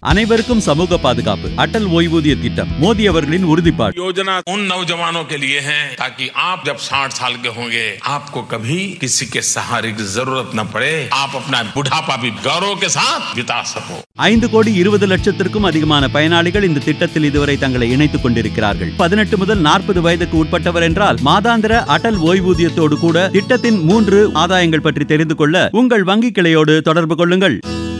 அனைவருக்கும் சமூக பாதுகாப்பு அடல் ஓய்வூதிய திட்டம் மோடி அவர்களின் உறுதிப்பாடு. योजना उन नौजवानों के लिए है ताकि आप जब 60 साल के होंगे आपको कभी किसी के सहारे की जरूरत न पड़े, आप अपना बुढ़ापा भी गौरव के साथ बिता सको. 5,20,00,000 அதிகமான பயனாளிகள் இந்த திட்டத்தில் இதுவரை தங்களை இணைத்துக் கொண்டிருக்கிறார்கள். 18 முதல் 40 வயதுக்கு உட்பட்டவர் என்றால் மாதாந்திர அடல் ஓய்வூதியத்தோடு கூட திட்டத்தின் 3 ஆதாயங்கள் பற்றி தெரிந்து கொள்ள உங்கள் வங்கி கிளையோடு தொடர்பு கொள்ளுங்கள்.